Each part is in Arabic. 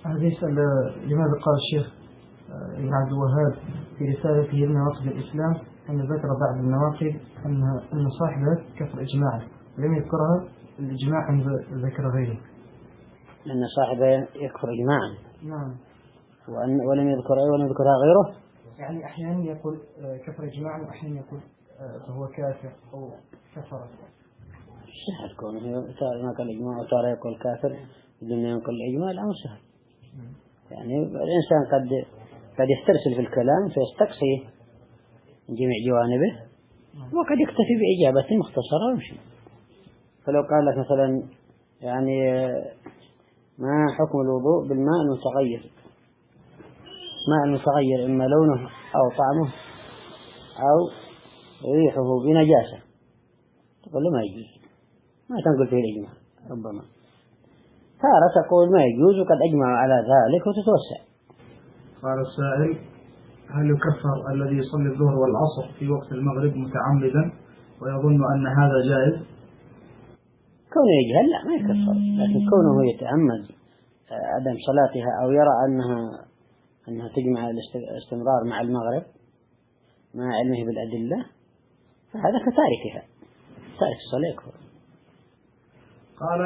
هذا يسأل لماذا قال الشيخ ابن عبد الوهاب في رسالته لنواقض الإسلام أن ذكر بعض النواقض أن صاحبه كفر إجماعا لم يذكرها الإجماع عند ذكر غيره. أن صاحبه يكفر إجماعا. نعم. ولم يذكرها غيره. يعني أحيانا يقول كفر إجماعا وأحيانا يقول فهو كافر أو كفر. سهل كونه تارة ما قال إجماع وتارة يقول كافر بدون ما يقول الإجماع الأمر سهل. يعني الإنسان قد يسترسل في الكلام فيستقصي من جميع جوانبه وقد يكتفي بإجابة مختصرة ويمشي. فلو قال لك مثلا يعني ما حكم الوضوء بالماء المتغير، ماء المتغير إما لونه أو طعمه أو ريحه بنجاسة، تقول له ما يجوز، ما تنقل فيه الإجماع. ربما تارة تقول ما يجوز وقد أجمعوا على ذلك وتتوسع. قال السائل: هل يكفر الذي يصلي الظهر والعصر في وقت المغرب متعمدا ويظن أن هذا جائز؟ كونه يجهل لا ما يكفر، لكن كونه يتعمد عدم صلاتها أو يرى أنها تجمع الاستمرار مع المغرب مع علمه بالأدلة فهذا كتاركها، تارك الصلاة يكفر. قال: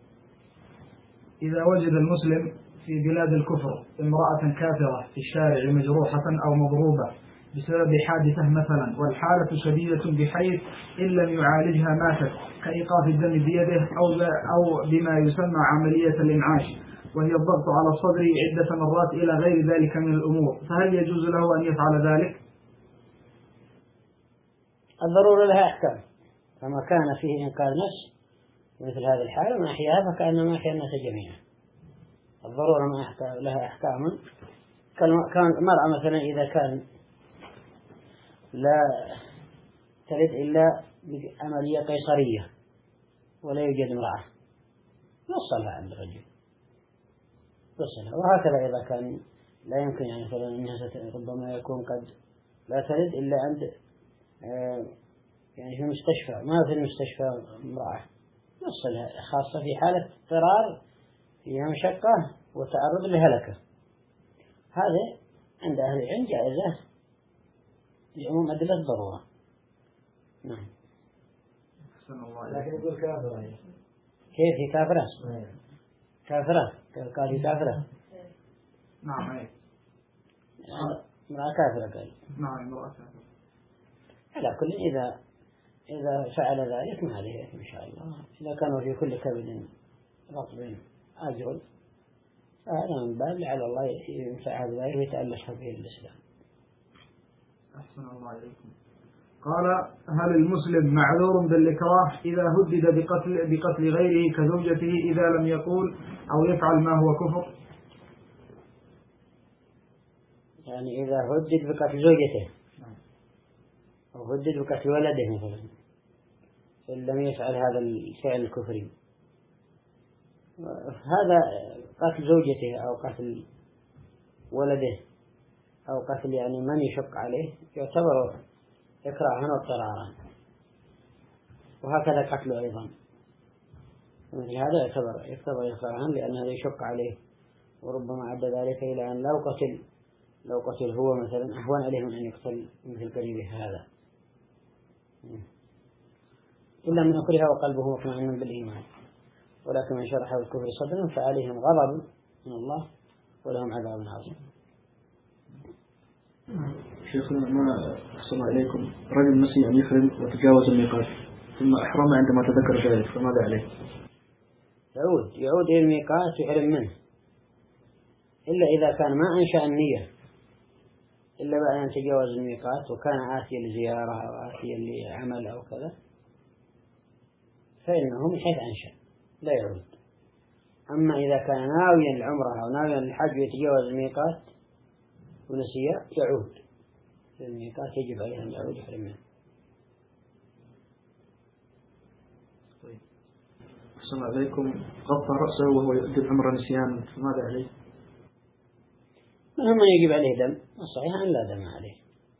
إذا وجد المسلم في بلاد الكفر امرأة كافرة في الشارع مجروحة أو مضروبة بسبب حادثة مثلا والحالة شديدة بحيث إن لم يعالجها ماتت كإيقاف الدم بيده أو بما يسمى عملية الإنعاش، وهي الضغط على الصدر عدة مرات إلى غير ذلك من الأمور، فهل يجوز له أن يفعل ذلك؟ الضرورة لها أحكام، فما كان فيه إنقاذ نفس مثل هذه الحالة من أحياها فكأنما أحيا الناس جميعا. الضرورة لها أحكام. كان مرأة مثلا إذا كان لا تلد إلا بعملية قيصرية ولا يوجد امرأة يوصلها عند الرجل يوصلها، وهكذا إذا كان لا يمكن يعني مثلا أنها ربما يكون قد لا تلد إلا عند يعني في المستشفى، ما في المستشفى امرأة يوصلها، خاصة في حالة اضطرار فيها مشقة وتعرض لهلكة. هذا عند أهل العلم جائزة لعموم أدلة الضرورة. نعم. لكن يقول كافرة. كيف هي كافرة؟ كافرة قال هي كافرة. نعم. امرأة كافرة قال. نعم امرأة كافرة. على كل إذا فعل ذلك ما عليه إن شاء الله. إذا كانوا في كل كبد رطب أجر فهذا من باب لعل الله ينفع ذلك ويتألف به الإسلام. أحسن الله إليكم. قال: هل المسلم معذور بالإكراه إذا هدد بقتل غيره كزوجته إذا لم يقول أو يفعل ما هو كفر؟ يعني إذا هدد بقتل زوجته أو هدد بقتل ولده مثلا إن لم يفعل هذا الفعل الكفري، هذا قتل زوجته أو قتل ولده أو قتل يعني من يشق عليه يعتبر إكراها واضطرارا، وهكذا قتله أيضا مثل هذا يعتبر إكراها لأن هذا يشق عليه، وربما عد ذلك إلى أن لو قتل هو مثلا أهون عليه من أن يقتل مثل قريبه هذا، إلا من أكره وقلبه مطمئن بالإيمان، ولكن من شرح الكفر صدرا فعليهم غضب من الله ولهم عذاب عظيم. شيخنا ما أحسن إليكم، رجل نسي أن يحرم وتجاوز الميقات ثم أحرم عندما تذكر ذلك فماذا عليه؟ يعود إلى الميقات يحرم منه، إلا إذا كان ما أنشأ النية إلا بعد أن تجاوز الميقات وكان آتيا لزيارة أو آتيا لعمل أو كذا فإنه من حيث أنشأ لا يعود. أما إذا كان ناويا العمرة أو ناويا الحج ويتجاوز الميقات ونسي يعود الميقات، يجب عليه أن يعود يحرم منه. طيب. السلام عليكم. غطى رأسه وهو يؤدي العمرة نسيان فماذا عليه؟ من يجب عليه دم، الصحيح أن لا دم عليه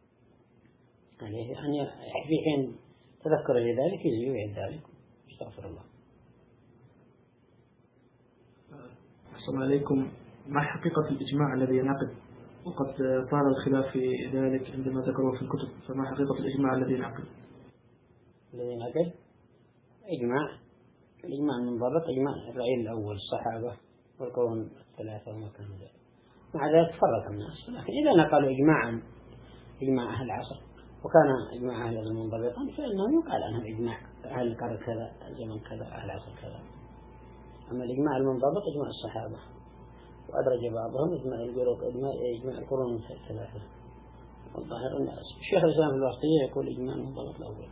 أن في حين تذكر لذلك يزيل ويعد ذلك. استغفر الله. السلام عليكم. ما حقيقة الإجماع الذي ينعقد؟ وقد طال الخلاف في ذلك عندما ذكروه في الكتب، فما حقيقة الإجماع الذي ينعقد؟ الذي ينعقد الإجماع المنضبط إجماع الرأي الأول الصحابة والقرون الثلاثة وما كان ذلك. مع ذلك تفرق الناس، لكن إذا نقلوا إجماع أهل العصر وكان إجماع أهل العصر منضبطا فإنه يقال عنه إجماع أهل القرن كذا زمن كذا أهل العصر كذا. أما الإجماع المنضبط إجماع الصحابة، وأدرج بعضهم إجماع القرون الثلاثة. والظاهر أن الشيخ الإسلام في الوسطية يقول إجماع المنضبط الأول.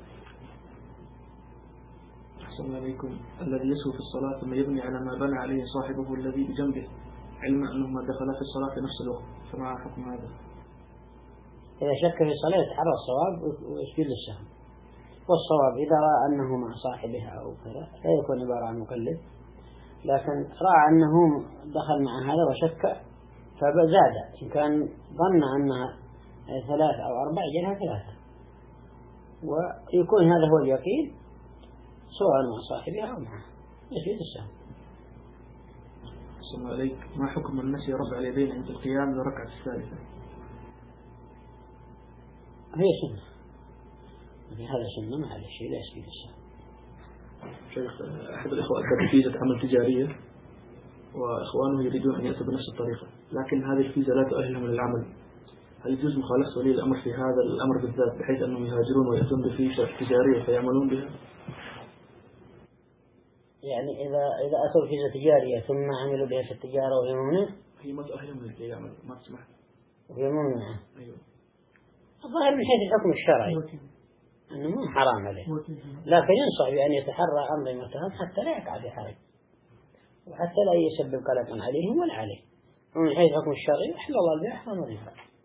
السلام عليكم. الذي يسهو في الصلاة ثم يبني على ما بنى عليه صاحبه الذي بجنبه علما أنهما دخلا في الصلاة في نفس الوقت، فما حكم هذا؟ إذا شك في الصلاة يتحرى الصواب ويسجد للسهو. والصواب إذا رأى أنه مع صاحبها أو كذا لا يكون عبارة عن مقلد، لكن رأى أنه دخل مع هذا وشك فزاد، إن كان ظن أنها 3 أو 4 يجعلها 3، ويكون هذا هو اليقين سواء مع صاحبها أو معه يسجد السهو. السلام عليك. ما حكم من نسي رفع اليدين عند القيام للركعة الثالثة؟ هي سنة، في هذا سنة ما عليه شيء، لا يسجد السهو. شيخ، أحد الإخوة أتى بفيزة عمل تجارية وإخوانه يريدون أن يأتوا بنفس الطريقة، لكن هذه الفيزة لا تؤهلهم للعمل. هل يجوز مخالفة ولي الأمر في هذا الأمر بالذات بحيث أنهم يهاجرون ويأتون بفيزة تجارية فيعملون بها؟ يعني إذا أتوا فيزة تجارية ثم عملوا بها في التجارة وهي ممنوعة؟ هي ما تؤهلهم لكي يعمل، ما تسمح. وهي ممنوعة. أيوه. الظاهر من حيث الحكم الشرعي أنه مو حرام عليه، لكن ينصح بأن يتحرى أنظمتهم حتى لا يقع في حرج وحتى لا يسبب قلقا عليهم ولا عليه. ومن حيث الحكم الشرعي أحل الله البيع وحرم الربا.